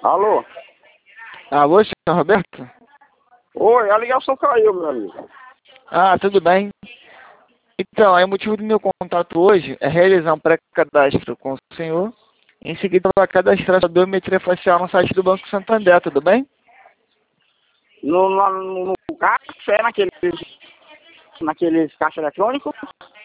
Alô? Alô, senhor Roberto? Oi, a ligação caiu, meu amigo. Ah, tudo bem. Então, aí o motivo do meu contato hoje é realizar um pré-cadastro com o senhor. Em seguida, vai cadastrar sua biometria facial no site do Banco Santander, tudo bem? No caixa, naqueles caixa eletrônico?